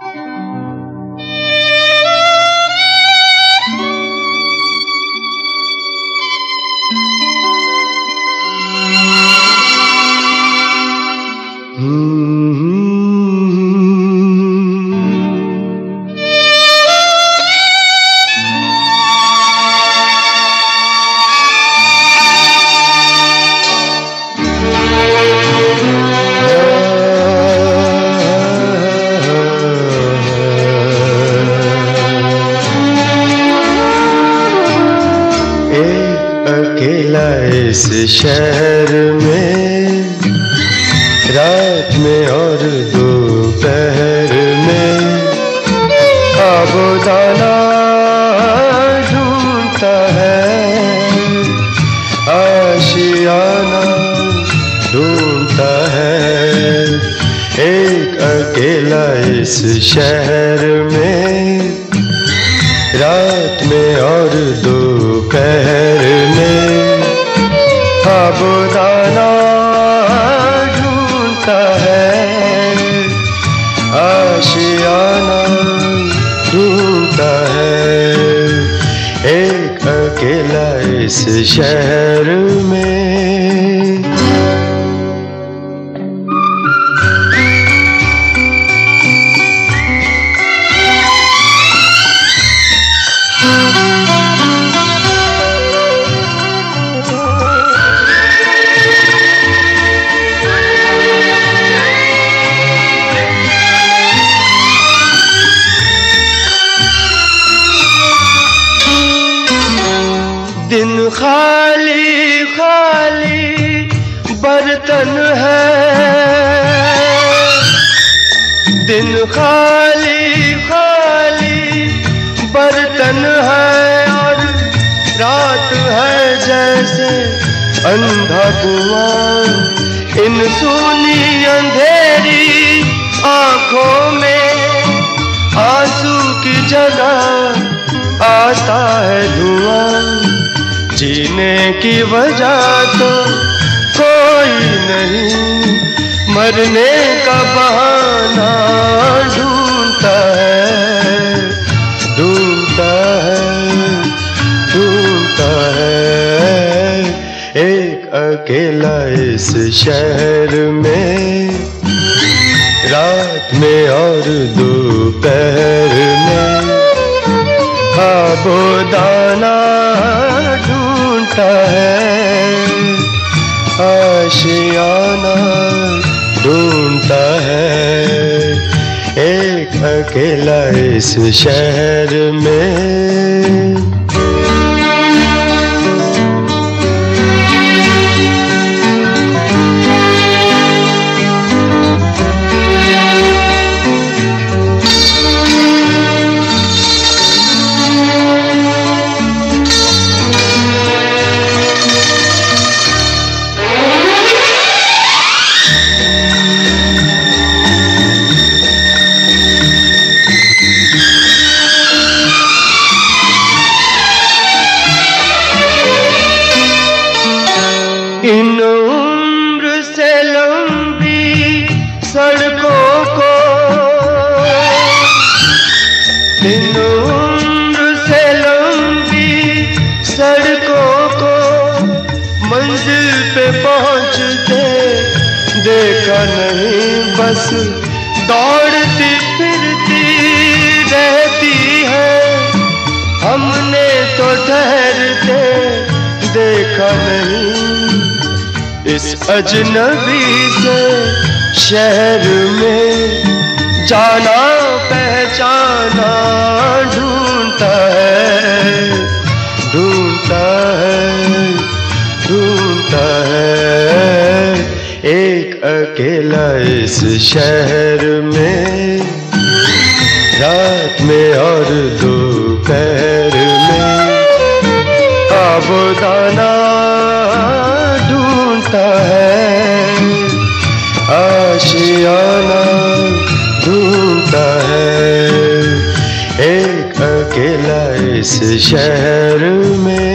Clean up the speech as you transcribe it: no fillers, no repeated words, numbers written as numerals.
अकेला इस शहर में, रात में और दोपहर में, आबोदाना ढूंढता है, आशियाना ढूंढता है। एक अकेला इस शहर में, रात में और दोपहर में, आबोदाना ढूंढता है, आशियाना ढूंढता है। एक अकेला इस शहर में। दिन खाली खाली बर्तन है, दिन खाली खाली बर्तन है, और रात है जैसे अंधा कुआं। इन सूनी अंधेरी आंखों में आंसू की जगह आता है धुआं। जीने की वजह तो कोई नहीं, मरने का बहाना ढूंढता है, ढूंढता है, ढूंढता है। एक अकेला इस शहर में, रात में और दोपहर में, आबोदाना ढूंढता है, आशियाना ढूंढता है। एक अकेला इस शहर में। इन उम्र से लंबी सड़कों को, इन उम्र से लंबी सड़कों को, मंजिल पे पहुंचते देखा नहीं। बस दौड़ती फिरती रहती है, हमने तो ठहरते देखा नहीं। इस अजनबी से शहर में जाना पहचाना ढूंढता है, ढूंढता है, ढूंढता है। एक अकेला इस शहर में, रात में और दोपहर में, आबोदाना ढूंढता है, आशियाना ढूंढता है। एक अकेला इस शहर में।